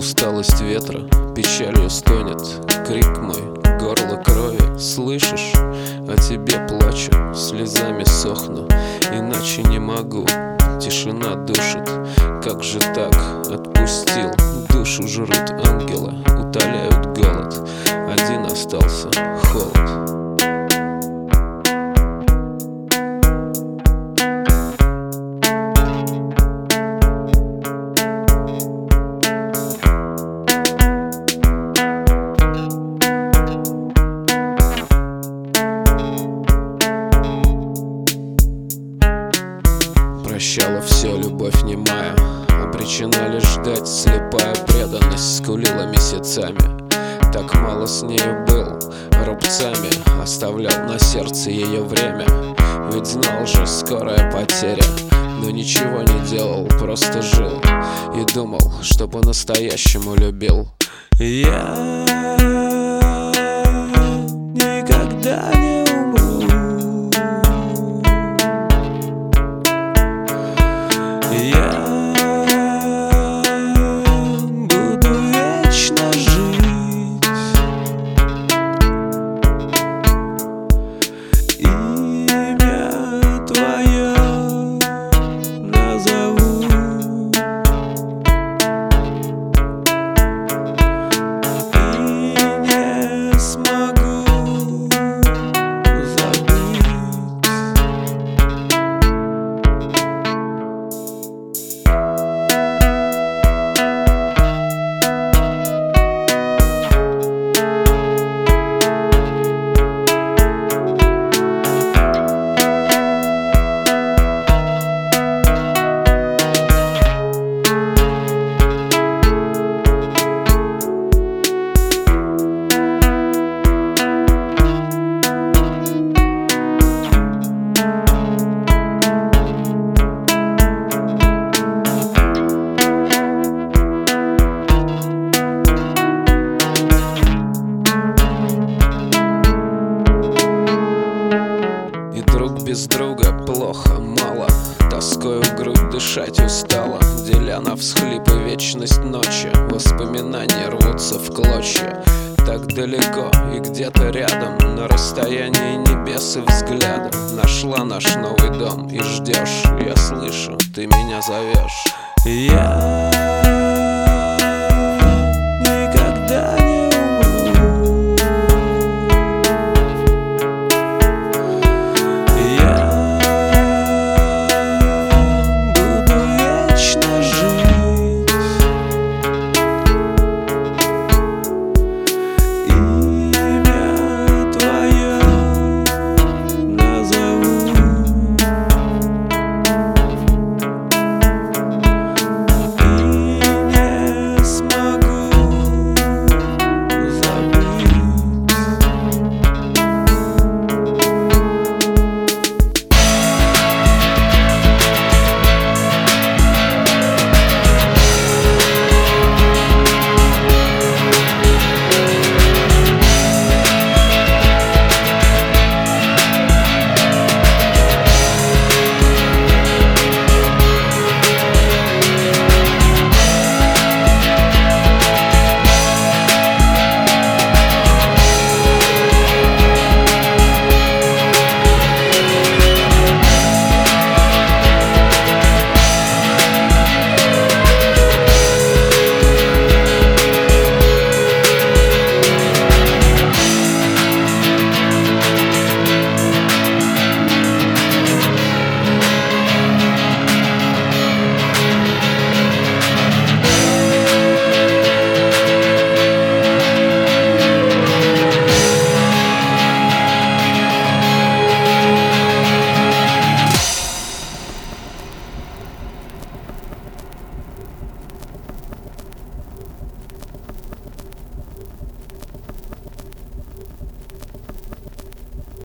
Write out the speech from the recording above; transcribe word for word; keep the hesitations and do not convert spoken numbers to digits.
усталость ветра печалью стонет. Крик мой, горло крови, слышишь? О тебе плачу, слезами сохну, иначе не могу, тишина душит. Как же так, отпустил, душу жрут ангелы, утоляют голод, один остался холод. Прощала все, любовь немая, обречена лишь ждать, слепая преданность скулила месяцами. Так мало с нею был, рубцами оставлял на сердце ее время. Ведь знал же, скорая потеря, но ничего не делал, просто жил и думал, что по-настоящему любил. Я никогда не умру, я буду вечно жить. Имя твое назову, и не смогу забыть. Без друга плохо, мало, тоскою в грудь дышать устала, деля на всхлипы вечность ночи. Воспоминания рвутся в клочья, так далеко и где-то рядом, на расстоянии небес и взгляда. Нашла наш новый дом и ждешь, я слышу, ты меня зовешь. Я